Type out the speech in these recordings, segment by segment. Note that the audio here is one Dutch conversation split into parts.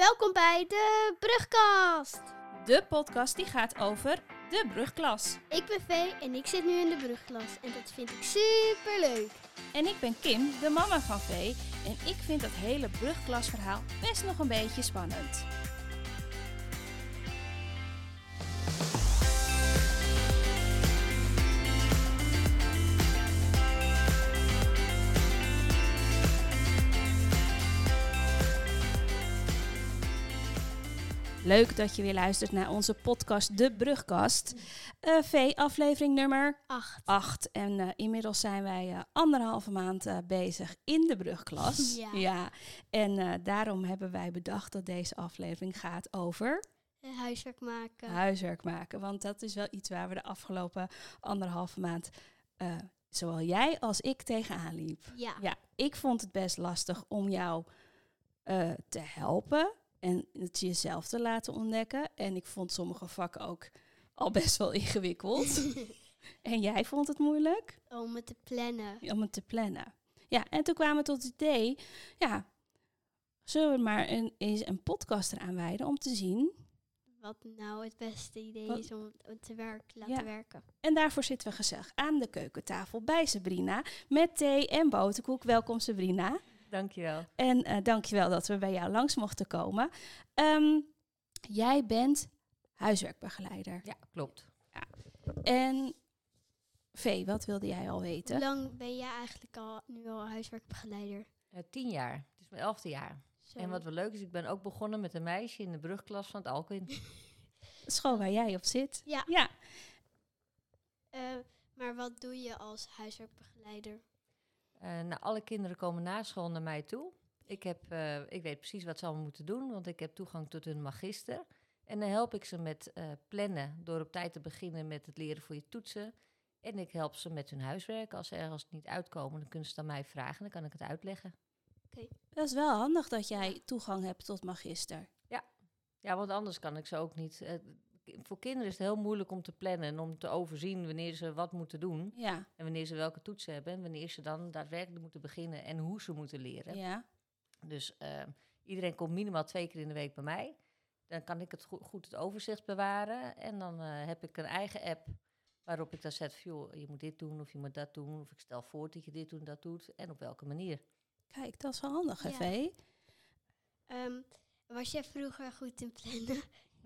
Welkom bij de Brugkast. De podcast die gaat over de brugklas. Ik ben Vee en ik zit nu in de brugklas en dat vind ik super leuk. En ik ben Kim, de mama van Vee. En ik vind dat hele brugklasverhaal best nog een beetje spannend. Leuk dat je weer luistert naar onze podcast De Brugkast. Vee, aflevering nummer 8. En inmiddels zijn wij 1,5 maand bezig in de brugklas. Ja. En daarom hebben wij bedacht dat deze aflevering gaat over Huiswerk maken. Want dat is wel iets waar we de afgelopen 1,5 maand, zowel jij als ik, tegenaan liep. Ja. Ik vond het best lastig om jou te helpen. En het jezelf te laten ontdekken. En ik vond sommige vakken ook al best wel ingewikkeld. En jij vond het moeilijk? Om het te plannen. Ja, en toen kwamen we tot het idee. Ja, zullen we maar eens een podcast eraan wijden om te zien. Wat nou het beste idee is om het te laten werken. En daarvoor zitten we gezellig aan de keukentafel bij Sabrina. Met thee en boterkoek. Welkom Sabrina. Dankjewel. En dankjewel dat we bij jou langs mochten komen. Jij bent huiswerkbegeleider. Ja, klopt. Ja. En Vee, wat wilde jij al weten? Hoe lang ben jij eigenlijk nu al huiswerkbegeleider? 10 jaar. Het is mijn 11e jaar. Zo. En wat wel leuk is, ik ben ook begonnen met een meisje in de brugklas van het Alkwin. School waar jij op zit. Ja. Maar wat doe je als huiswerkbegeleider? Alle kinderen komen na school naar mij toe. Ik weet precies wat ze allemaal moeten doen, want ik heb toegang tot hun magister. En dan help ik ze met plannen door op tijd te beginnen met het leren voor je toetsen. En ik help ze met hun huiswerk. Als ze ergens niet uitkomen, dan kunnen ze het aan mij vragen en dan kan ik het uitleggen. Dat is wel handig dat jij toegang hebt tot magister. Ja, want anders kan ik ze ook niet. Voor kinderen is het heel moeilijk om te plannen en om te overzien wanneer ze wat moeten doen. Ja. En wanneer ze welke toetsen hebben en wanneer ze dan daadwerkelijk moeten beginnen en hoe ze moeten leren. Ja. Dus iedereen komt minimaal 2 keer in de week bij mij. Dan kan ik het goed het overzicht bewaren. En dan heb ik een eigen app waarop ik dan zet, joh, je moet dit doen of je moet dat doen. Of ik stel voor dat je dit doet en dat doet. En op welke manier. Kijk, dat is wel handig, hè, Ja. Vee? Was jij vroeger goed in plannen?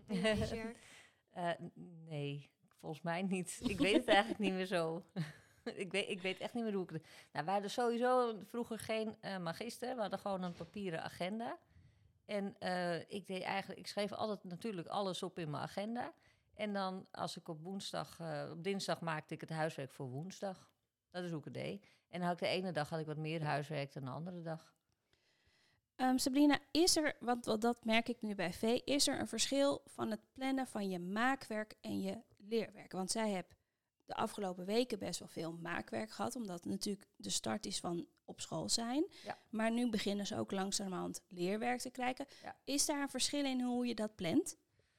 Nee, volgens mij niet. Ik weet het eigenlijk niet meer zo. Ik weet echt niet meer hoe ik het... Nou, wij hadden sowieso vroeger geen magister. We hadden gewoon een papieren agenda. En ik schreef altijd natuurlijk alles op in mijn agenda. En dan als ik op dinsdag maakte ik het huiswerk voor woensdag. Dat is hoe ik het deed. En dan had ik de ene dag wat meer huiswerk dan de andere dag. Sabrina, is er, want dat merk ik nu bij Vee, is er een verschil van het plannen van je maakwerk en je leerwerk? Want zij heeft de afgelopen weken best wel veel maakwerk gehad, omdat het natuurlijk de start is van op school zijn. Ja. Maar nu beginnen ze ook langzamerhand leerwerk te krijgen. Ja. Is daar een verschil in hoe je dat plant?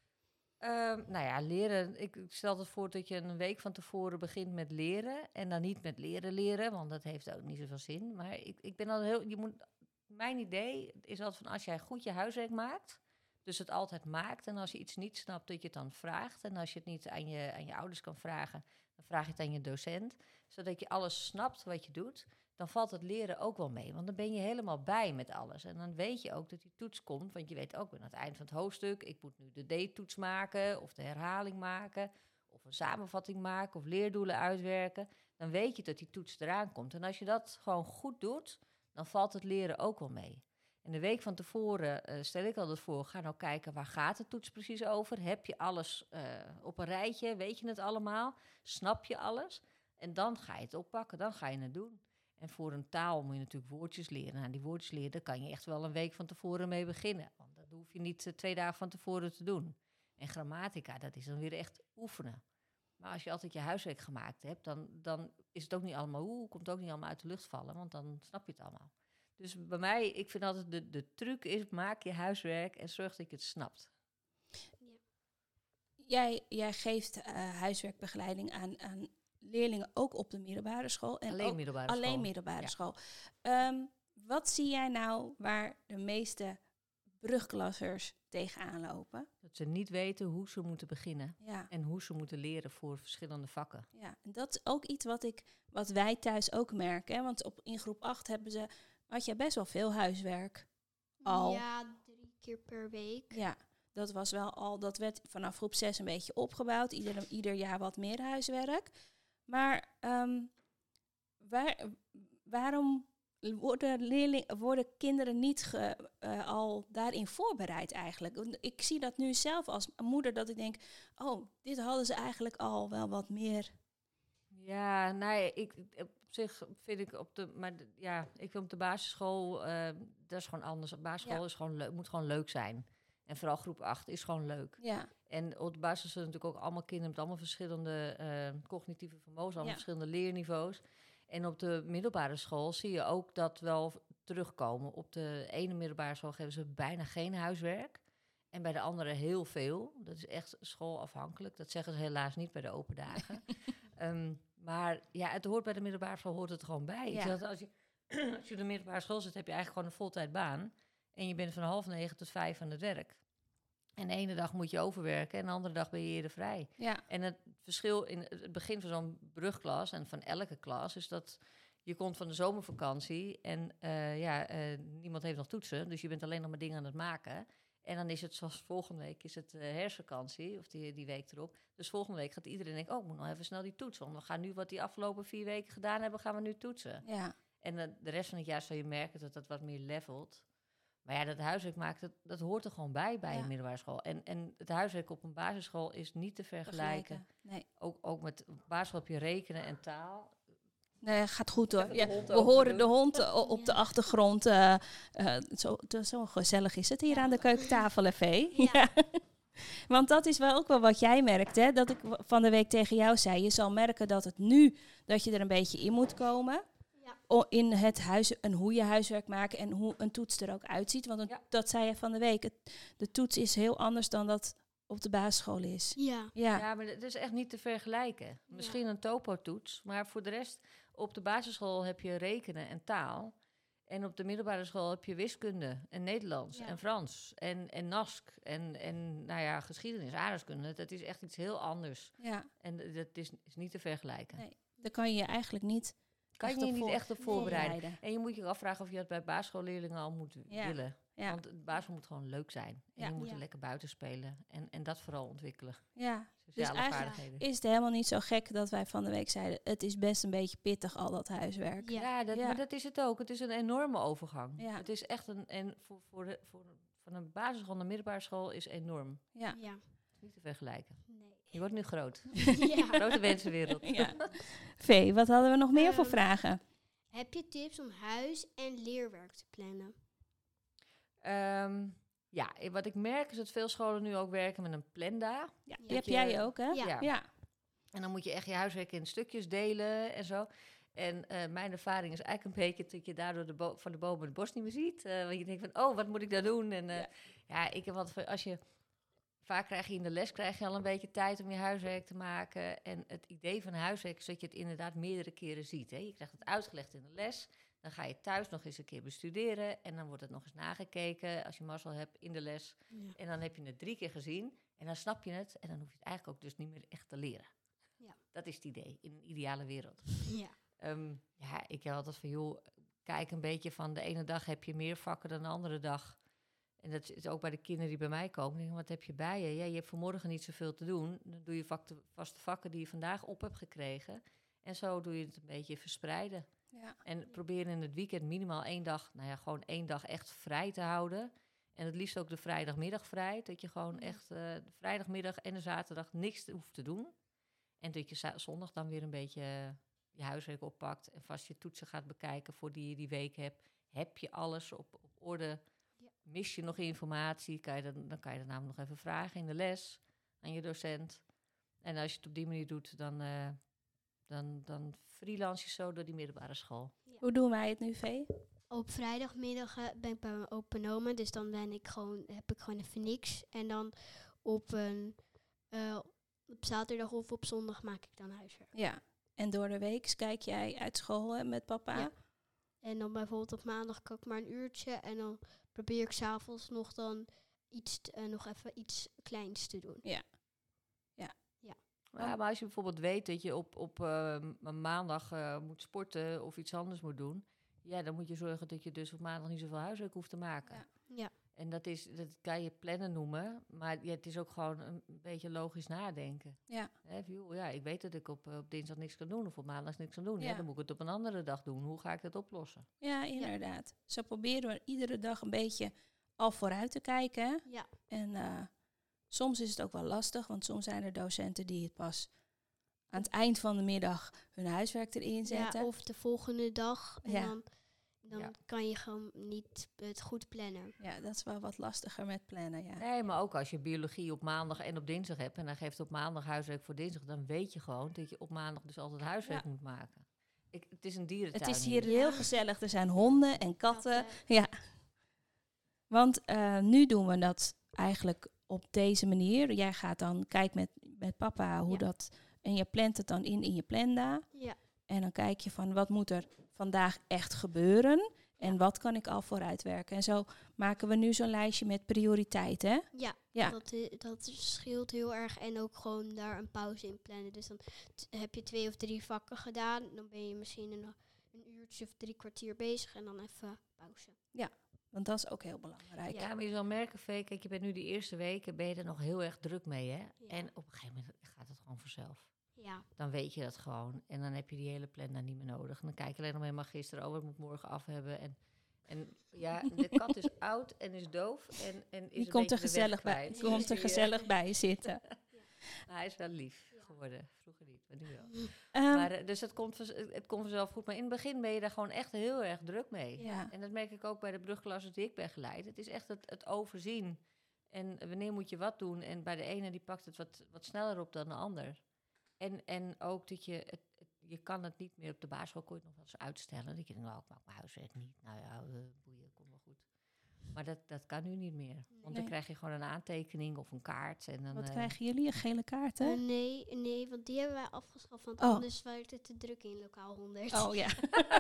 Leren. Ik stel het voor dat je een week van tevoren begint met leren. En dan niet met leren, want dat heeft ook niet zoveel zin. Maar ik ben al mijn idee is altijd van als jij goed je huiswerk maakt, dus het altijd maakt. En als je iets niet snapt, dat je het dan vraagt. En als je het niet aan je ouders kan vragen, dan vraag je het aan je docent. Zodat je alles snapt wat je doet. Dan valt het leren ook wel mee. Want dan ben je helemaal bij met alles. En dan weet je ook dat die toets komt. Want je weet ook aan het eind van het hoofdstuk, ik moet nu de D-toets maken, of de herhaling maken, of een samenvatting maken, of leerdoelen uitwerken. Dan weet je dat die toets eraan komt. En als je dat gewoon goed doet, dan valt het leren ook wel mee. En de week van tevoren stel ik altijd voor, ga nou kijken, waar gaat de toets precies over? Heb je alles op een rijtje? Weet je het allemaal? Snap je alles? En dan ga je het oppakken, dan ga je het doen. En voor een taal moet je natuurlijk woordjes leren. Nou, die woordjes leren, daar kan je echt wel een week van tevoren mee beginnen. Want dat hoef je niet 2 dagen van tevoren te doen. En grammatica, dat is dan weer echt oefenen. Maar als je altijd je huiswerk gemaakt hebt, dan is het ook niet allemaal, komt het ook niet allemaal uit de lucht vallen, want dan snap je het allemaal. Dus bij mij, ik vind altijd de truc is, maak je huiswerk en zorg dat je het snapt. Jij geeft huiswerkbegeleiding aan leerlingen ook op de middelbare school. En Alleen middelbare school. Alleen middelbare school. Wat zie jij nou waar de meeste brugklassers tegenaan lopen. Dat ze niet weten hoe ze moeten beginnen. Ja. En hoe ze moeten leren voor verschillende vakken. Ja, en dat is ook iets wat wij thuis ook merken. Hè? Want in groep 8 had je best wel veel huiswerk. Al. Ja, 3 keer per week. Ja, dat was wel al. Dat werd vanaf groep 6 een beetje opgebouwd. Ieder jaar wat meer huiswerk. Maar waarom worden kinderen niet al daarin voorbereid eigenlijk? Ik zie dat nu zelf als moeder dat ik denk, oh, dit hadden ze eigenlijk al wel wat meer. Ja, op zich vind ik ik vind op de basisschool, dat is gewoon anders. Op basisschool is gewoon moet gewoon leuk zijn. En vooral groep 8 is gewoon leuk. Ja. En op de basis zijn natuurlijk ook allemaal kinderen met allemaal verschillende cognitieve vermogens, allemaal verschillende leerniveaus. En op de middelbare school zie je ook dat wel terugkomen. Op de ene middelbare school geven ze bijna geen huiswerk. En bij de andere heel veel. Dat is echt schoolafhankelijk. Dat zeggen ze helaas niet bij de open dagen. Maar ja, het hoort bij de middelbare school, hoort het gewoon bij. Ja. Dus als je op de middelbare school zit, heb je eigenlijk gewoon een voltijdbaan. En je bent van 8:30 tot 5 aan het werk. En de ene dag moet je overwerken en de andere dag ben je eerder vrij. Ja. En het verschil in het begin van zo'n brugklas en van elke klas is dat je komt van de zomervakantie en niemand heeft nog toetsen. Dus je bent alleen nog maar dingen aan het maken. En dan is het zoals volgende week is het herfstvakantie, of die week erop. Dus volgende week gaat iedereen denken, ik moet nog even snel die toetsen. Want we gaan nu wat die afgelopen 4 weken gedaan hebben, gaan we nu toetsen. Ja. En de rest van het jaar zal je merken dat dat wat meer levelt. Maar ja, dat huiswerk maken, dat hoort er gewoon bij een middelbare school. En het huiswerk op een basisschool is niet te vergelijken. Nee. Ook met basisschool heb je rekenen en taal. Nee, gaat goed hoor. Ja, hond we ook horen doen. de hond op de achtergrond. Zo gezellig is het hier aan de keukentafel, hè, Vee? Ja. Ja. Want dat is wel ook wel wat jij merkt, hè? Dat ik van de week tegen jou zei. Je zal merken dat het nu, dat je er een beetje in moet komen. Ja. In het huis en hoe je huiswerk maakt en hoe een toets er ook uitziet. Want dat zei je van de week. De toets is heel anders dan dat op de basisschool is. Ja. Ja, maar dat is echt niet te vergelijken. Misschien een topo-toets, maar voor de rest... Op de basisschool heb je rekenen en taal. En op de middelbare school heb je wiskunde en Nederlands en Frans en NASC en geschiedenis, aardrijkskunde. Dat is echt iets heel anders. Ja. En dat is niet te vergelijken. Nee, daar kan je je eigenlijk niet... Kan je je niet echt op voorbereiden. Nee. En je moet je afvragen of je dat bij basisschoolleerlingen al moet willen. Ja. Want het basisschool moet gewoon leuk zijn. En je moet er lekker buiten spelen. En dat vooral ontwikkelen. Ja, Sociale dus eigenlijk vaardigheden. is het helemaal niet zo gek dat wij van de week zeiden... het is best een beetje pittig, al dat huiswerk. Maar dat is het ook. Het is een enorme overgang. Ja. Het is echt van een basisschool naar middelbare school is enorm. Ja. Niet te vergelijken. Nee. Je wordt nu groot. Ja. Grote mensenwereld. Ja. Vee, wat hadden we nog meer voor vragen? Heb je tips om huis- en leerwerk te plannen? Wat ik merk is dat veel scholen nu ook werken met een planda. Ja, die heb jij ook, hè? Ja. En dan moet je echt je huiswerk in stukjes delen en zo. En mijn ervaring is eigenlijk een beetje dat je daardoor van de bomen het bos niet meer ziet. Want je denkt van, wat moet ik daar doen? En ik heb altijd van, vaak krijg je in de les al een beetje tijd om je huiswerk te maken. En het idee van huiswerk is dat je het inderdaad meerdere keren ziet. Hè? Je krijgt het uitgelegd in de les. Dan ga je thuis nog eens een keer bestuderen. En dan wordt het nog eens nagekeken, als je mazzel hebt, in de les. Ja. En dan heb je het 3 keer gezien. En dan snap je het. En dan hoef je het eigenlijk ook dus niet meer echt te leren. Ja. Dat is het idee, in een ideale wereld. Ja. Ik heb altijd van, kijk een beetje van de ene dag heb je meer vakken dan de andere dag. En dat is ook bij de kinderen die bij mij komen. Denk, wat heb je bij je? Ja, je hebt vanmorgen niet zoveel te doen. Dan doe je vaste vakken die je vandaag op hebt gekregen. En zo doe je het een beetje verspreiden. Ja. En probeer in het weekend minimaal 1 dag, gewoon 1 dag echt vrij te houden. En het liefst ook de vrijdagmiddag vrij. Dat je gewoon echt de vrijdagmiddag en de zaterdag niks hoeft te doen. En dat je zondag dan weer een beetje je huiswerk oppakt. En vast je toetsen gaat bekijken voor die je die week hebt. Heb je alles op orde? Ja. Mis je nog informatie? Dan kan je dat namelijk nog even vragen in de les aan je docent. En als je het op die manier doet, dan freelance je zo door die middelbare school. Ja. Hoe doen wij het nu, Vee? Op vrijdagmiddag ben ik bij mijn open oma, dus dan heb ik gewoon even niks. En dan op zaterdag of op zondag maak ik dan huiswerk. Ja, en door de week kijk jij uit school met papa? Ja. En dan bijvoorbeeld op maandag kan ik maar 1 uurtje en dan probeer ik 's avonds nog dan nog even iets kleins te doen. Ja, maar als je bijvoorbeeld weet dat je op een maandag moet sporten of iets anders moet doen, ja, dan moet je zorgen dat je dus op maandag niet zoveel huiswerk hoeft te maken. Ja. Ja. En dat kan je plannen noemen, maar ja, het is ook gewoon een beetje logisch nadenken. Ja. Hè, van, joh, ja, ik weet dat ik op dinsdag niks kan doen of op maandag niks kan doen. Ja. Ja, dan moet ik het op een andere dag doen. Hoe ga ik dat oplossen? Ja, inderdaad. Zo proberen we iedere dag een beetje al vooruit te kijken. Hè? Ja. En soms is het ook wel lastig, want soms zijn er docenten die het pas aan het eind van de middag hun huiswerk erin zetten. Ja, of de volgende dag. En Ja. dan Ja. kan je gewoon niet het goed plannen. Ja, dat is wel wat lastiger met plannen, ja. Nee, maar ook als je biologie op maandag en op dinsdag hebt en dan geeft het op maandag huiswerk voor dinsdag, dan weet je gewoon dat je op maandag dus altijd huiswerk moet maken. Het is een dierentuin. Het is hier Ja. heel gezellig. Er zijn honden en katten. Katten. Ja. Want nu doen we dat eigenlijk op deze manier. Jij gaat dan kijken met papa hoe Ja. dat... En je plant het dan in je planda. Ja. En dan kijk je van wat moet er vandaag echt gebeuren. En Ja. wat kan ik al vooruitwerken. En zo maken we nu zo'n lijstje met prioriteiten. Hè? Ja, Ja. dat scheelt heel erg. En ook gewoon daar een pauze in plannen. Dus dan heb je 2 of 3 vakken gedaan. Dan ben je misschien een uurtje of 3 kwartier bezig. En dan even pauze. Want dat is ook heel belangrijk. Ja, maar je zal merken, Vee, kijk, je bent nu die eerste weken, ben je er nog heel erg druk mee, hè? Ja. En op een gegeven moment gaat het gewoon vanzelf. Ja, Dan weet je dat gewoon. En dan heb je die hele plan niet meer nodig. En dan kijk je alleen nog maar gisteren, oh, ik moet morgen af hebben. En ja, de kat is oud en is doof. En is Die een komt er beetje de weg gezellig bij, kwijt. komt er Ja. gezellig bij zitten. Maar hij is wel lief geworden. Vroeger niet, maar nu wel. Ehm, Maar, dus het komt vanzelf goed. Maar in het begin ben je daar gewoon echt heel erg druk mee. ja. En dat merk ik ook bij de brugklassen die ik ben geleid. Het is echt het overzien. En wanneer moet je wat doen? En bij de ene die pakt het wat sneller op dan de ander. En ook dat je kan het niet meer op de basisschool, kon je het nog wel eens uitstellen. Dat je denkt, nou, ik maak mijn huiswerk niet. Nou ja, boeien, komt wel goed. Maar dat kan nu niet meer. Want dan Nee. krijg je gewoon een aantekening of een kaart. En dan, Wat krijgen jullie? Een gele kaart, hè? nee, want die hebben wij afgeschaft. Want Oh. anders werd het te druk in lokaal 100. Oh ja.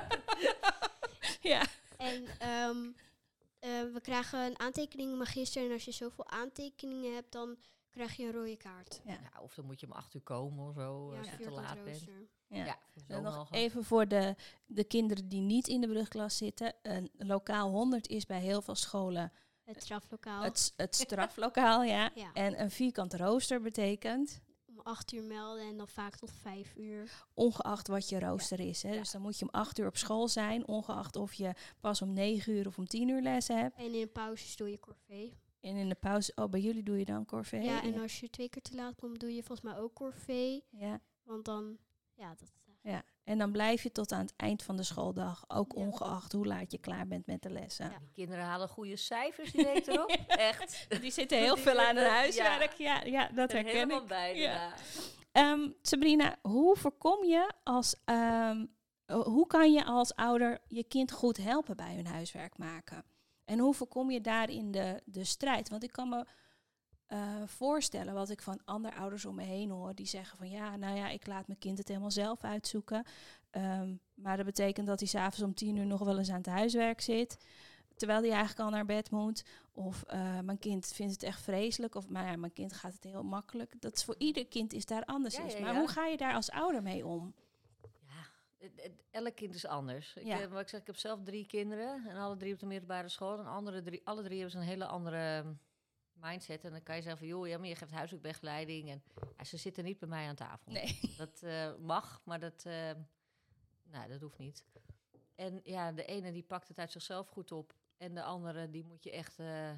ja. En we krijgen een aantekeningenmagister. En als je zoveel aantekeningen hebt, dan krijg je een rode kaart. Ja. ja, of dan moet je om 8 uur komen of zo, als je te vierkant laat bent. rooster. Ja. Ja, zo En nog nog even voor de kinderen die niet in de brugklas zitten. Een lokaal 100 is bij heel veel scholen Het straflokaal. het straflokaal, ja. Ja. En een vierkant rooster betekent, Om 8 uur melden en dan vaak tot 5 uur. ongeacht wat je rooster is. Hè. Dus dan moet je om 8 uur op school zijn, ongeacht of je pas om 9 uur of om 10 uur les hebt. En in de pauzes doe je corvée. En in de pauze, bij jullie doe je dan corvée? Ja, en als je 2 keer te laat komt, doe je volgens mij ook corvée. Ja. Want dan, ja, dat... Ja, en dan blijf je tot aan het eind van de schooldag, ook Ja. ongeacht hoe laat je klaar bent met de lessen. Ja. Die kinderen halen goede cijfers die week erop. Echt. Die zitten heel Die veel aan hun zitten- huiswerk. Ja, dat Er herken helemaal ik. bij Ja. daarna. Sabrina, hoe voorkom je hoe kan je als ouder je kind goed helpen bij hun huiswerk maken? En hoe voorkom je daarin de strijd? Want ik kan me voorstellen wat ik van andere ouders om me heen hoor. Die zeggen van ja, nou ja, ik laat mijn kind het helemaal zelf uitzoeken. Maar dat betekent dat hij 's avonds om 10 uur nog wel eens aan het huiswerk zit. Terwijl hij eigenlijk al naar bed moet. Of mijn kind vindt het echt vreselijk. Of maar ja, mijn kind gaat het heel makkelijk. Dat is voor ieder kind is daar anders Ja, is. ja, Maar ja. hoe ga je daar als ouder mee om? Ja, elk kind is anders. Ja. Wat ik zeg, ik heb zelf 3 kinderen. En alle 3 op de middelbare school. En alle 3 hebben ze een hele andere mindset. En dan kan je zeggen van, joh, ja, maar je geeft huiswerkbegeleiding. En ja, ze zitten niet bij mij aan tafel. Nee. Dat mag, maar dat hoeft niet. En ja, de ene die pakt het uit zichzelf goed op. En de andere die moet je echt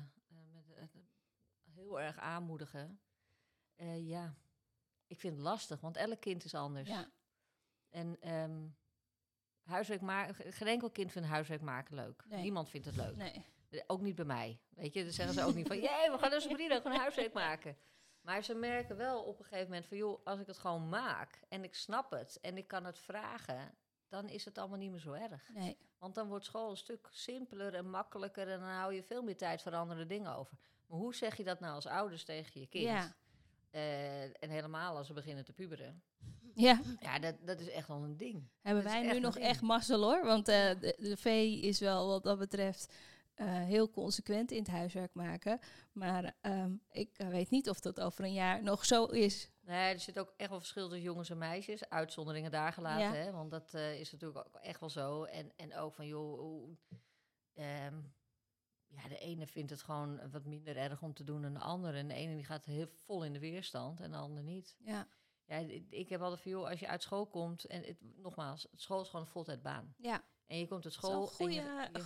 heel erg aanmoedigen. Ja, ik vind het lastig, want elk kind is anders. Ja. En huiswerk maken, geen enkel kind vindt huiswerk maken leuk. Nee. Niemand vindt het leuk. Nee. Ook niet bij mij. Weet je, dan zeggen ze ook niet van, jee, we gaan dus Sabrina gewoon huiswerk maken. Maar ze merken wel op een gegeven moment van, joh, als ik het gewoon maak en ik snap het en ik kan het vragen, dan is het allemaal niet meer zo erg. Nee. Want dan wordt school een stuk simpeler en makkelijker en dan hou je veel meer tijd voor andere dingen over. Maar hoe zeg je dat nou als ouders tegen je kind? Ja. En helemaal als ze beginnen te puberen. Ja, Ja, dat is echt wel een ding. hebben Dat is wij echt nu een nog ding. echt mazzel hoor. Want de V is wel wat dat betreft heel consequent in het huiswerk maken. Maar ik weet niet of dat over een jaar nog zo is. Nee, er zit ook echt wel verschil tussen jongens en meisjes. Uitzonderingen daar gelaten, Ja. hè? Want dat is natuurlijk ook echt wel zo. En ook van, joh, de ene vindt het gewoon wat minder erg om te doen dan de andere. En de ene die gaat heel vol in de weerstand en de ander niet. Ja. Ja, ik heb altijd van, joh, als je uit school komt... En nogmaals, school is gewoon een voltijdbaan. Ja. En je komt uit Dat is school... een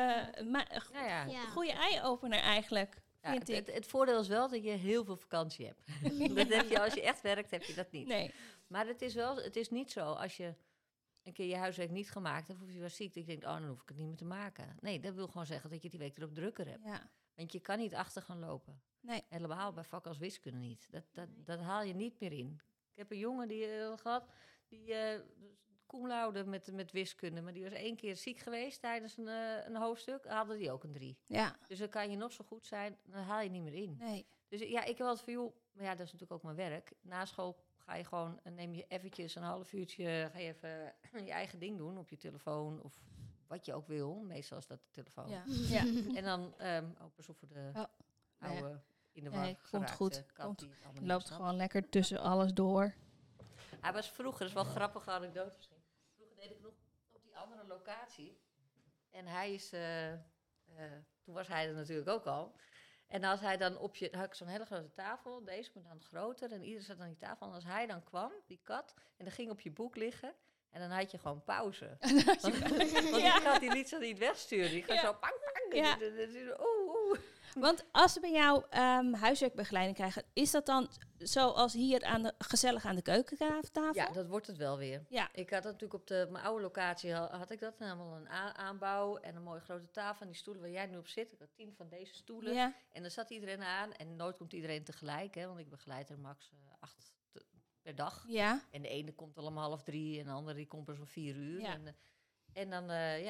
goede Ja. eye-opener eigenlijk, Ja, vind ik. het voordeel is wel dat je heel veel vakantie hebt. Dat heb je, als je echt werkt, heb je dat niet. Nee. Maar het is niet zo, als je een keer je huiswerk niet gemaakt hebt... of je was ziek, dat je denkt, dan hoef ik het niet meer te maken. Nee, dat wil gewoon zeggen dat je die week erop drukker hebt. Ja. Want je kan niet achter gaan lopen. Nee. Helemaal bij vakken als wiskunde niet. Dat haal je niet meer in. Ik heb een jongen die gehad, die cum laude met wiskunde... maar die was 1 keer ziek geweest tijdens een hoofdstuk... haalde die ook een 3. Ja. Dus dan kan je nog zo goed zijn, dan haal je niet meer in. Nee. Dus ja, ik heb altijd van, joh, maar ja, dat is natuurlijk ook mijn werk. Na school ga je gewoon, neem je eventjes een half uurtje, ga je even je eigen ding doen op je telefoon of wat je ook wil. Meestal is dat de telefoon. Ja. Ja. En dan, pas op voor de oude, in de war Nee, komt geraakte goed. kat Komt. die het allemaal niet Loopt snapt. gewoon lekker tussen alles door. Hij was vroeger, dat is wel een grappige anekdote misschien. Vroeger deed ik nog op die andere locatie. En hij is, toen was hij er natuurlijk ook al. En als hij dan dan had ik zo'n hele grote tafel, deze maar dan groter. En ieder zat aan die tafel. En als hij dan kwam, die kat, en dan ging op je boek liggen. En dan had je gewoon pauze. Want die kat die liet ze niet wegsturen. Die gaat Ja. zo pang, pang. Ja. Oeh. Want als ze bij jou huiswerkbegeleiding krijgen, is dat dan zoals hier gezellig aan de keukentafel? Ja, dat wordt het wel weer. Ja. Ik had dat natuurlijk op mijn oude locatie, had ik dat. Helemaal een aanbouw en een mooie grote tafel. En die stoelen waar jij nu op zit. Ik had 10 van deze stoelen. Ja. En dan zat iedereen aan. En nooit komt iedereen tegelijk. Hè, want ik begeleid er max 8 per dag. Ja. En de ene komt al om 2:30 en de andere die komt pas om 4 uur. Ja. En dan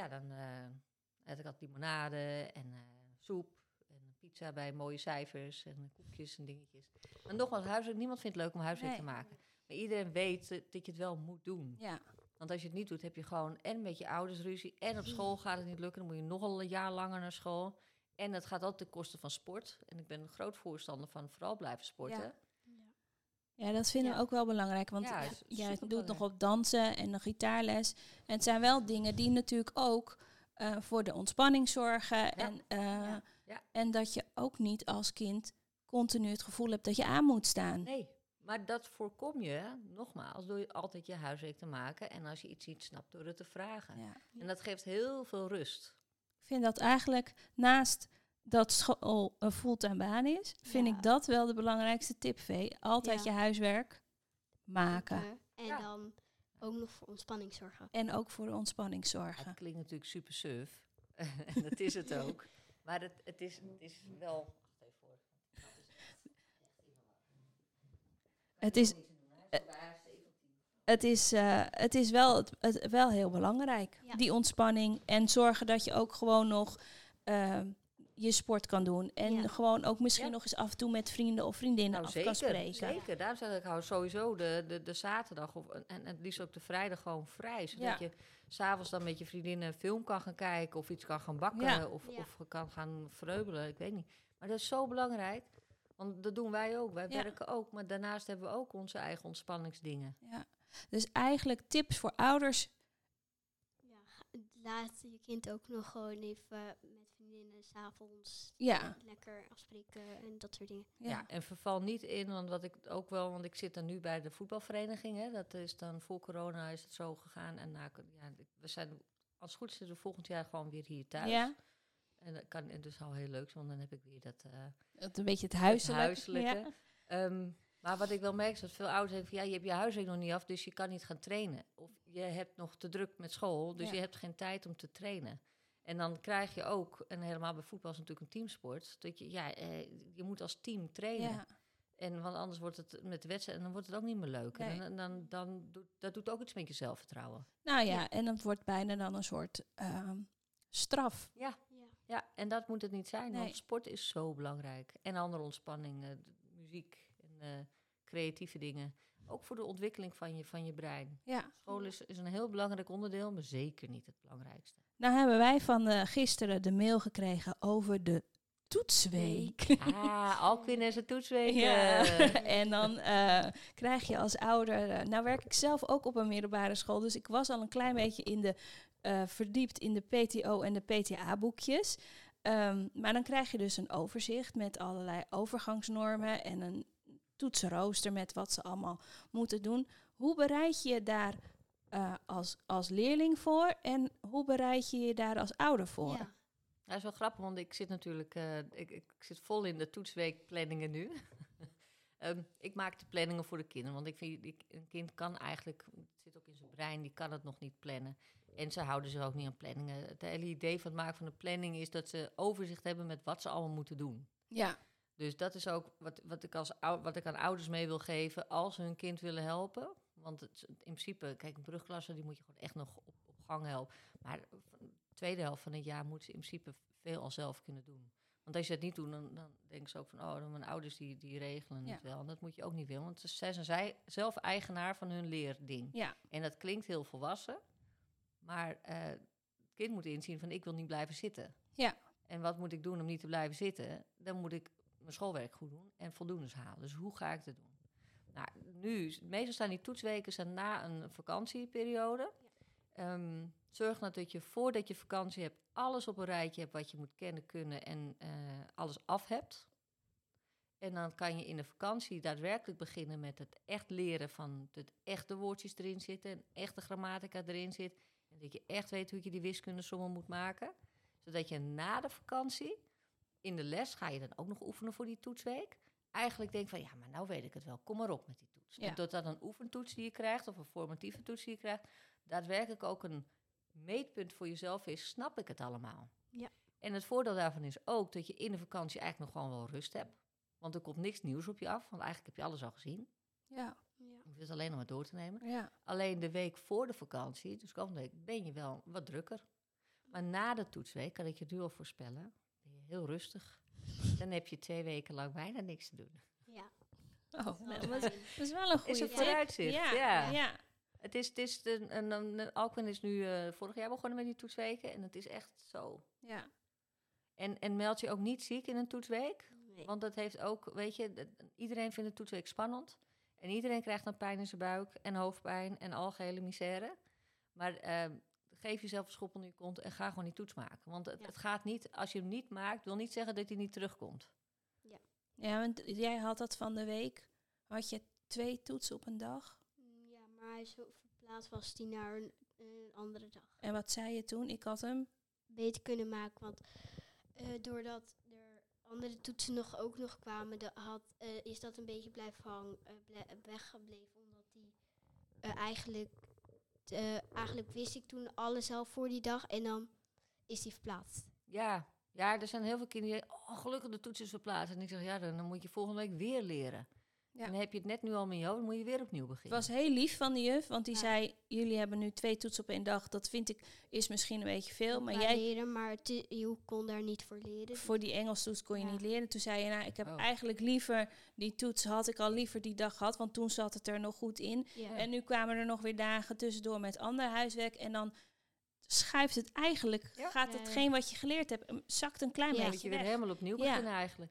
had ik altijd limonade en soep en pizza bij mooie cijfers en koekjes en dingetjes. Maar nogmaals, huiswerk, niemand vindt het leuk om huiswerk te maken. Maar iedereen weet dat je het wel moet doen. Ja. Want als je het niet doet, heb je gewoon en met je ouders ruzie en op school gaat het niet lukken. Dan moet je nogal een jaar langer naar school. En dat gaat altijd ten koste van sport. En ik ben een groot voorstander van vooral blijven sporten. Ja. Ja, dat vinden we ook wel belangrijk. Want Ja, jij doet superbelangrijk. nog op dansen en nog gitaarles. En het zijn wel dingen die natuurlijk ook voor de ontspanning zorgen. Ja. En dat je ook niet als kind continu het gevoel hebt dat je aan moet staan. Nee, maar dat voorkom je, nogmaals, door je altijd je huiswerk te maken. En als je iets niet snapt, door het te vragen. Ja. En dat geeft heel veel rust. Ik vind dat eigenlijk naast dat school een fulltime baan is, vind ik dat wel de belangrijkste tip, Vee. Altijd je huiswerk maken. En dan ook nog voor ontspanning zorgen. En ook voor de ontspanning zorgen. Het klinkt natuurlijk super suf. En dat is het ook. Maar het is wel... Het is wel heel belangrijk, die ontspanning. En zorgen dat je ook gewoon nog je sport kan doen. En gewoon ook misschien nog eens af en toe met vrienden of vriendinnen kan spreken. Zeker, daarom zeg ik, hou sowieso de zaterdag en het liefst ook de vrijdag gewoon vrij. Zodat je s'avonds dan met je vriendinnen een film kan gaan kijken of iets kan gaan bakken of kan gaan vreubelen, ik weet niet. Maar dat is zo belangrijk, want dat doen wij ook. Wij werken ook, maar daarnaast hebben we ook onze eigen ontspanningsdingen. Ja. Dus eigenlijk tips voor ouders. Ja, laat je kind ook nog gewoon even met vriendinnen 's avonds lekker afspreken en dat soort dingen. Ja, en verval niet in, want ik zit dan nu bij de voetbalvereniging. Hè, dat is dan voor corona is het zo gegaan. En we zijn, als het goed is, zitten we volgend jaar gewoon weer hier thuis. Ja. En dat kan dus al heel leuk zijn, want dan heb ik weer dat een beetje het huiselijke. Ja. Maar wat ik wel merk is dat veel ouders zeggen van je hebt je huiswerk nog niet af, dus je kan niet gaan trainen. Of je hebt nog te druk met school, dus je hebt geen tijd om te trainen. En dan krijg je ook, en helemaal bij voetbal is natuurlijk een teamsport, dat je moet als team trainen. Ja. Want anders wordt het met de wedstrijd en dan wordt het ook niet meer leuk. Nee. En dat doet ook iets met je zelfvertrouwen. Nou ja, en dat wordt bijna dan een soort straf. Ja, en dat moet het niet zijn, want sport is zo belangrijk. En andere ontspanning, muziek en creatieve dingen. Ook voor de ontwikkeling van je brein. Ja. School is een heel belangrijk onderdeel, maar zeker niet het belangrijkste. Nou hebben wij van gisteren de mail gekregen over de toetsweek. Alkwin en zijn toetsweek. Ja. En dan krijg je als ouder... nou werk ik zelf ook op een middelbare school, dus ik was al een klein beetje verdiept in de PTO en de PTA-boekjes. Maar dan krijg je dus een overzicht met allerlei overgangsnormen en een toetsenrooster met wat ze allemaal moeten doen. Hoe bereid je je daar als leerling voor en hoe bereid je je daar als ouder voor? Ja. Dat is wel grappig, want ik zit natuurlijk ik zit vol in de toetsweekplanningen nu. Ik maak de planningen voor de kinderen, want ik vind een kind kan eigenlijk, het zit ook in zijn brein, die kan het nog niet plannen. En ze houden zich ook niet aan planningen. Het hele idee van het maken van een planning is dat ze overzicht hebben met wat ze allemaal moeten doen. Ja. Dus dat is ook wat ik aan ouders mee wil geven als ze hun kind willen helpen. Want in principe, kijk, een brugklasse die moet je gewoon echt nog op gang helpen. Maar de tweede helft van het jaar moeten ze in principe veel al zelf kunnen doen. Want als je dat niet doet, dan denken ze ook van, mijn ouders die regelen het wel. En dat moet je ook niet willen, want zij zijn zelf eigenaar van hun leerding. Ja. En dat klinkt heel volwassen, maar het kind moet inzien van, ik wil niet blijven zitten. Ja. En wat moet ik doen om niet te blijven zitten? Dan moet ik mijn schoolwerk goed doen en voldoendes halen. Dus hoe ga ik dat doen? Nou, meestal staan die toetsweken na een vakantieperiode. Ja. Zorg nou dat je voordat je vakantie hebt, alles op een rijtje hebt wat je moet kennen, kunnen en alles af hebt. En dan kan je in de vakantie daadwerkelijk beginnen met het echt leren van het echte woordjes erin zitten en echte grammatica erin zit. En dat je echt weet hoe je die wiskundesommen moet maken. Zodat je na de vakantie, in de les ga je dan ook nog oefenen voor die toetsweek. Eigenlijk denk van, maar nou weet ik het wel, kom maar op met die toets. Ja. En doordat een oefentoets die je krijgt, of een formatieve toets die je krijgt, daadwerkelijk ook een meetpunt voor jezelf is, snap ik het allemaal. Ja. En het voordeel daarvan is ook dat je in de vakantie eigenlijk nog gewoon wel rust hebt. Want er komt niks nieuws op je af, want eigenlijk heb je alles al gezien. Ja. Je hoeft het alleen nog maar door te nemen. Ja. Alleen de week voor de vakantie, dus komende week, ben je wel wat drukker. Maar na de toetsweek, kan ik je nu al voorspellen, ben je heel rustig. Dan heb je 2 weken lang bijna niks te doen. Ja. Oh, dat is wel een goede is een tip. vooruitzicht. Ja. Het is Alkwin is nu vorig jaar begonnen met die toetsweken. En het is echt zo. Ja. En meld je ook niet ziek in een toetsweek. Nee. Want dat heeft ook, weet je, iedereen vindt de toetsweek spannend. En iedereen krijgt dan pijn in zijn buik en hoofdpijn en algehele misère. Maar geef jezelf een schop onder je kont en ga gewoon die toets maken. Want het gaat niet, als je hem niet maakt, wil niet zeggen dat hij niet terugkomt. Ja, want jij had dat van de week. Had je 2 toetsen op een dag? Ja, maar hij is verplaatst was die naar een andere dag. En wat zei je toen? Ik had hem beter kunnen maken, want doordat er andere toetsen ook nog kwamen, is dat een beetje blijven weggebleven, omdat die eigenlijk wist ik toen alles al voor die dag en dan is die verplaatst. Ja, er zijn heel veel kinderen die zeggen, gelukkig de toets is verplaatst. En ik zeg, dan moet je volgende week weer leren. Ja. En dan heb je het net nu al met jou, dan moet je weer opnieuw beginnen. Het was heel lief van de juf, want die zei, jullie hebben nu 2 toetsen op 1 dag. Dat vind ik, is misschien een beetje veel. Maar jij leren, maar je kon daar niet voor leren. Voor die Engelstoets kon je niet leren. Toen zei je, ik heb eigenlijk liever, die toets had ik al liever die dag gehad. Want toen zat het er nog goed in. Ja. En nu kwamen er nog weer dagen tussendoor met ander huiswerk. En dan schuift het eigenlijk, gaat hetgeen wat je geleerd hebt, zakt een klein beetje moet je weer helemaal opnieuw beginnen eigenlijk.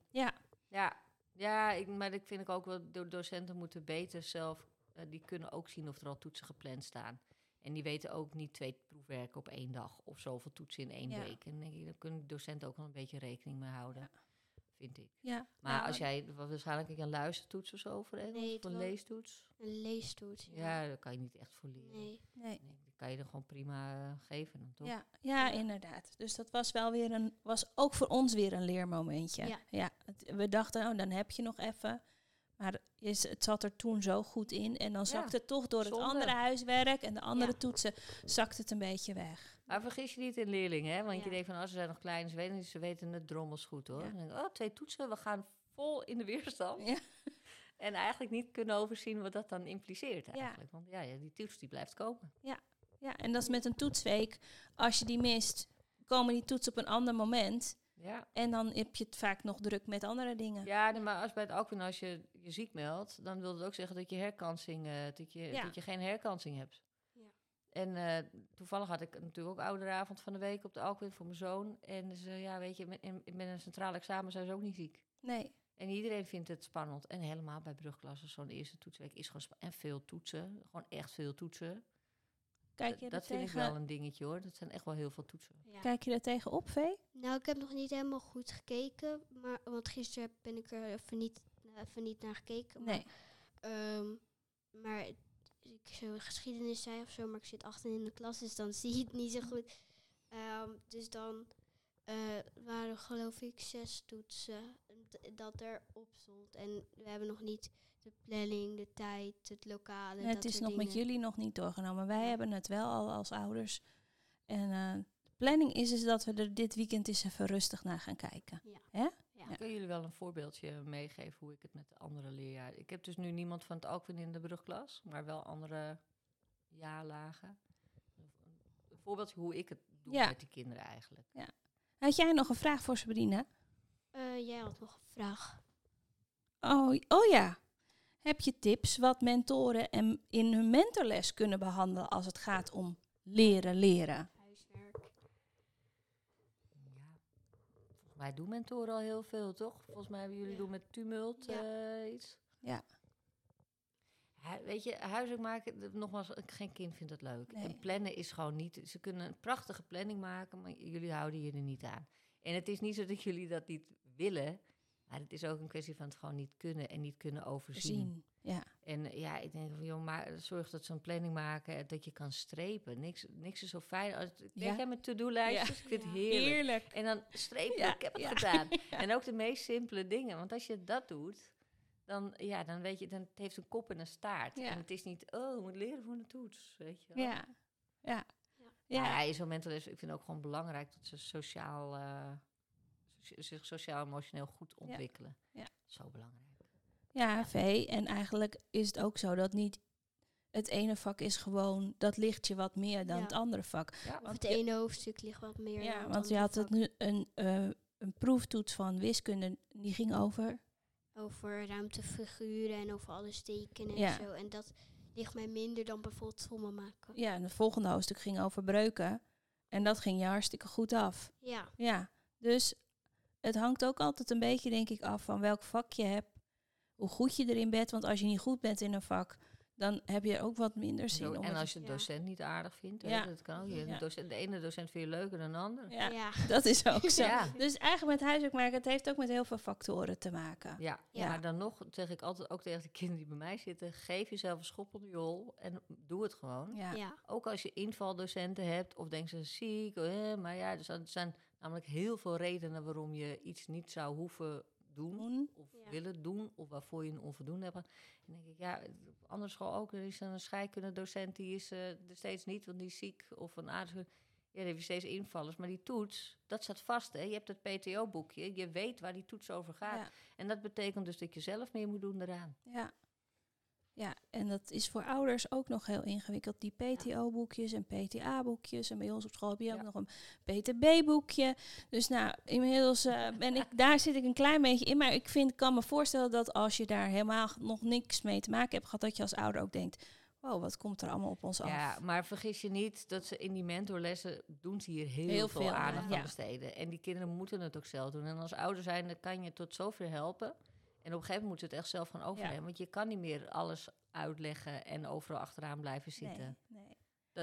Maar ik vind ik ook wel, docenten moeten beter zelf, die kunnen ook zien of er al toetsen gepland staan. En die weten ook niet 2 proefwerken op 1 dag of zoveel toetsen in 1 week. En daar kunnen docenten ook wel een beetje rekening mee houden, vind ik. Ja. Maar als jij, waarschijnlijk een luistertoets of zo over of een leestoets? Een leestoets, ja. Daar kan je niet echt voor leren. Nee. Die kan je er gewoon prima geven dan, toch? Ja, inderdaad. Dus dat was wel weer was ook voor ons weer een leermomentje. Ja. We dachten, dan heb je nog even. Maar het zat er toen zo goed in. En dan zakt het toch door het andere huiswerk en de andere toetsen, zakt het een beetje weg. Maar vergis je niet in leerlingen, hè? Want je denkt van, als ze zijn nog klein, ze weten het drommels goed, hoor. Dan denk ik, 2 toetsen, we gaan vol in de weerstand. Ja. En eigenlijk niet kunnen overzien wat dat dan impliceert eigenlijk. Want die toets die blijft komen. Ja, en dat is met een toetsweek. Als je die mist, komen die toetsen op een ander moment. Ja. En dan heb je het vaak nog druk met andere dingen. Ja, nee, maar als bij het Alkwind, als je je ziek meldt, dan wil het ook zeggen dat je herkansing, dat je geen herkansing hebt. Ja. En toevallig had ik natuurlijk ook ouderavond van de week op de Alkwind voor mijn zoon. En ze ja, weet je, met een centraal examen zijn ze ook niet ziek. Nee. En iedereen vindt het spannend. En helemaal bij brugklassen, zo'n eerste toetsweek is gewoon spannend. En veel toetsen, gewoon echt veel toetsen. Kijk je, Dat vind ik wel een dingetje hoor. Dat zijn echt wel heel veel toetsen. Ja. Kijk je er tegenop, Vee? Nou, ik heb nog niet helemaal goed gekeken. Want gisteren ben ik er even niet naar gekeken. Nee. Maar ik zo geschiedenis zei of zo, maar ik zit achter in de klas, dus dan zie je het niet zo goed. Dus dan waren geloof ik 6 toetsen dat erop stond. En we hebben nog niet de planning, de tijd, het lokale. Het dat is soort nog met dingen. jullie nog niet doorgenomen. Wij Ja. hebben het wel al als ouders. En de planning is dat we er dit weekend eens even rustig naar gaan kijken. Ja. Hè? Ja. Ik kan jullie wel een voorbeeldje meegeven hoe ik het met de andere leerjaren... Ik heb dus nu niemand van het Alkwind in de brugklas, maar wel andere jaarlagen. Een voorbeeldje hoe ik het doe Ja. met die kinderen eigenlijk. Had jij nog een vraag voor Sabrina? Jij had nog een vraag. Oh ja. Heb je tips wat mentoren in hun mentorles kunnen behandelen als het gaat om leren? Huiswerk. Ja. Volgens mij doen mentoren al heel veel, toch? Volgens mij hebben jullie Ja. doen met Tumult iets. Ja. Weet je, huiswerk maken, nogmaals, geen kind vindt dat leuk. Nee. En plannen is gewoon niet... Ze kunnen een prachtige planning maken, maar jullie houden je er niet aan. En het is niet zo dat jullie dat niet willen, maar het is ook een kwestie van het gewoon niet kunnen en niet kunnen overzien. Zien. Ja. En ja, ik denk van, joh, maar zorg dat ze een planning maken, dat je kan strepen. Niks is zo fijn. Kijk jij met to-do-lijstjes? Ja. Ik vind het Ja. heerlijk. En dan strepen, Ja, ik heb het ja. gedaan. En ook de meest simpele dingen. Want als je dat doet, dan weet je, dan het heeft een kop en een staart. Ja. En het is niet, oh, je moet leren voor een toets, weet je wel. Ja. Ja. Ja, je zo'n mentorles, ik vind het ook gewoon belangrijk dat ze zich sociaal-emotioneel goed ontwikkelen. Ja. Zo belangrijk. Ja, Vee. En eigenlijk is het ook zo dat niet het ene vak is gewoon, dat ligt je wat meer dan Ja. het andere vak. Ja, Of Want het ene hoofdstuk ligt wat meer. Ja, dan het want je andere had het vak. nu een proeftoets van wiskunde, die ging over. Over ruimtefiguren en over alles tekenen Ja. en zo. En dat ligt mij minder dan bijvoorbeeld sommen maken. Ja, en het volgende hoofdstuk ging over breuken. En dat ging je hartstikke goed af. Ja. Ja, dus het hangt ook altijd een beetje, denk ik, af van welk vak je hebt. Hoe goed je erin bent. Want als je niet goed bent in een vak, dan heb je ook wat minder zin om en het- als je de Ja. docent niet aardig vindt, Ja. dat kan ook. Ja. De ene docent vind je leuker dan de andere. Ja, Ja. dat is ook zo. Ja. Dus eigenlijk met huiswerk maken, het heeft ook met heel veel factoren te maken. Ja, Ja. maar dan nog zeg ik altijd ook tegen de kinderen die bij mij zitten, geef jezelf een schop onder je hol en doe het gewoon. Ja. Ja. Ook als je invaldocenten hebt of denk ze ziek, maar ja, er zijn namelijk heel veel redenen waarom je iets niet zou hoeven doen of Ja. willen doen of waarvoor je een onvoldoende hebt. En denk ik, ja, op andere school ook, er is een scheikundedocent die is er steeds niet, want die is ziek of een aardige. Ja, dan heb je steeds invallers, maar die toets, dat staat vast. Hè? Je hebt het PTO-boekje, je weet waar die toets over gaat. Ja. En dat betekent dus dat je zelf meer moet doen eraan. Ja. Ja, en dat is voor ouders ook nog heel ingewikkeld. Die PTO-boekjes en PTA-boekjes. En bij ons op school heb je ook Ja. nog een PTB-boekje. Dus nou, inmiddels daar zit ik een klein beetje in. Maar ik kan me voorstellen dat als je daar helemaal nog niks mee te maken hebt gehad, dat je als ouder ook denkt, wow, wat komt er allemaal op ons af? Ja, maar vergis je niet dat ze in die mentorlessen doen ze hier heel, Heel veel veel aandacht aan, aan ja. besteden. En die kinderen moeten het ook zelf doen. En als ouder zijn, dan kan je tot zover helpen. En op een gegeven moment moet je het echt zelf gaan overnemen. Ja. Want je kan niet meer alles uitleggen en overal achteraan blijven zitten. Nee.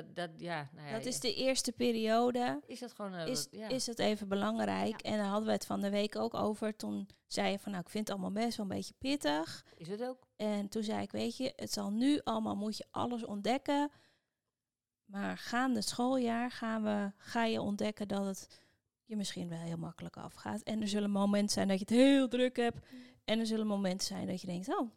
Dat Dat is de eerste periode. is dat gewoon... Is het even belangrijk. Ja. En daar hadden we het van de week ook over. Toen zei je van, nou, ik vind het allemaal best wel een beetje pittig. Is het ook? En toen zei ik, weet je, het zal nu allemaal, moet je alles ontdekken. Maar gaande het schooljaar ga je ontdekken dat het je misschien wel heel makkelijk afgaat. En er zullen momenten zijn dat je het heel druk hebt. En er zullen momenten zijn dat je denkt, oh,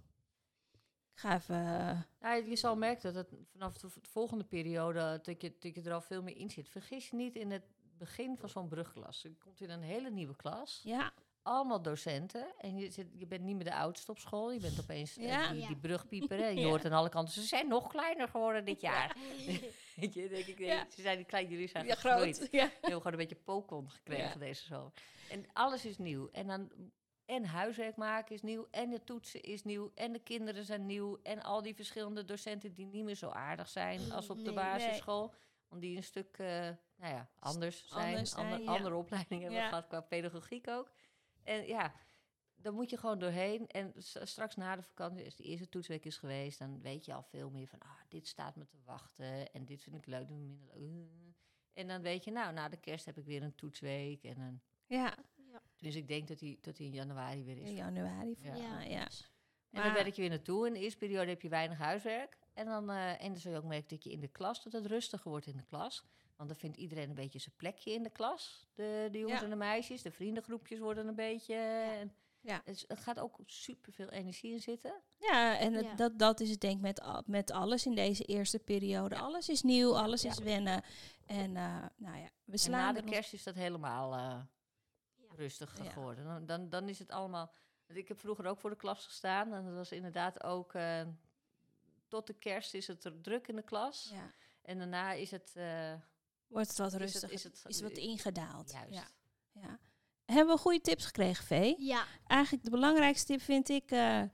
ik ga even... Ja, je zal merken dat het vanaf de volgende periode, dat je er al veel meer in zit. Vergis je niet in het begin van zo'n brugklas. Je komt in een hele nieuwe klas. ja, allemaal docenten. En je bent niet meer de oudste op school. Je bent opeens die brugpieper. Hè? Je hoort aan alle kanten, ze zijn nog kleiner geworden dit jaar. Weet je, denk ik, ze zijn klein, jullie zijn gegroeid. Groot. Ja. We hebben gewoon een beetje Pokémon gekregen deze zomer. En alles is nieuw. En huiswerk maken is nieuw. En de toetsen is nieuw. En de kinderen zijn nieuw. En al die verschillende docenten die niet meer zo aardig zijn als op de basisschool. Want die een stuk anders zijn. Andere opleidingen hebben gehad qua pedagogiek ook. En dan moet je gewoon doorheen. En straks na de vakantie, als de eerste toetsweek is geweest, dan weet je al veel meer van, dit staat me te wachten. En dit vind ik leuk, minder leuk. En dan weet je, na de kerst heb ik weer een toetsweek. En dan... Dus ik denk dat hij in januari weer is. In januari, En dan werk je weer naartoe. In de eerste periode heb je weinig huiswerk. En dan zul je ook merken dat je in de klas, dat het rustiger wordt in de klas. Want dan vindt iedereen een beetje zijn plekje in de klas. De jongens en de meisjes. De vriendengroepjes worden een beetje... Dus er gaat ook superveel energie in zitten. Ja, en dat is het denk ik met alles in deze eerste periode. Alles is nieuw, alles is wennen. En we slaan... En na de kerst is dat helemaal rustig geworden. Dan is het allemaal... Ik heb vroeger ook voor de klas gestaan. En dat was inderdaad ook... tot de kerst is het druk in de klas. Ja. En daarna is het... wordt het wat rustiger. Is het wat ingedaald. Juist. Ja. Hebben we goede tips gekregen, Vee? Ja. Eigenlijk de belangrijkste tip vind ik...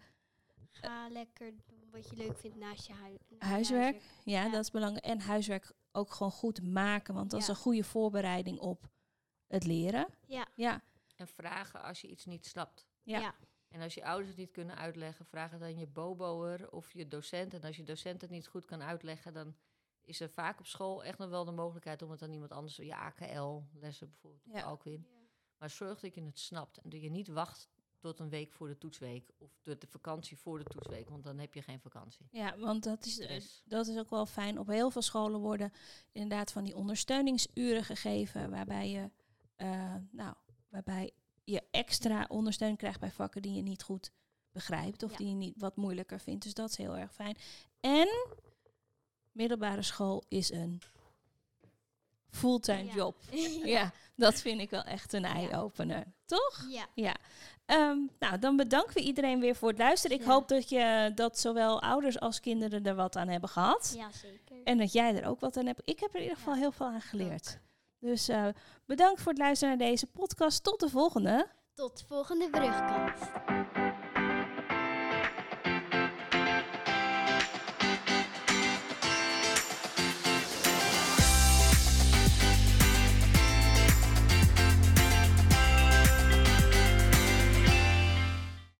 Ga lekker doen wat je leuk vindt naast je huiswerk. Ja, dat is belangrijk. En huiswerk ook gewoon goed maken. Want dat is een goede voorbereiding op het leren. Ja. En vragen als je iets niet snapt. Ja. En als je ouders het niet kunnen uitleggen, vraag het aan je boboer of je docent. En als je docent het niet goed kan uitleggen, dan is er vaak op school echt nog wel de mogelijkheid om het aan iemand anders... Je AKL-lessen bijvoorbeeld, ook in. Maar zorg dat je het snapt. En dat je niet wacht tot een week voor de toetsweek. Of de vakantie voor de toetsweek. Want dan heb je geen vakantie. Ja, want dat is ook wel fijn. Op heel veel scholen worden inderdaad van die ondersteuningsuren gegeven. Waarbij je extra ondersteuning krijgt bij vakken die je niet goed begrijpt. Of die je niet wat moeilijker vindt. Dus dat is heel erg fijn. En middelbare school is een... fulltime job. Ja, dat vind ik wel echt een eye-opener. Toch? Ja. Dan bedanken we iedereen weer voor het luisteren. Ik hoop dat zowel ouders als kinderen er wat aan hebben gehad. Ja, zeker. En dat jij er ook wat aan hebt. Ik heb er in ieder geval heel veel aan geleerd. Dus bedankt voor het luisteren naar deze podcast. Tot de volgende. Tot de volgende Brugkast.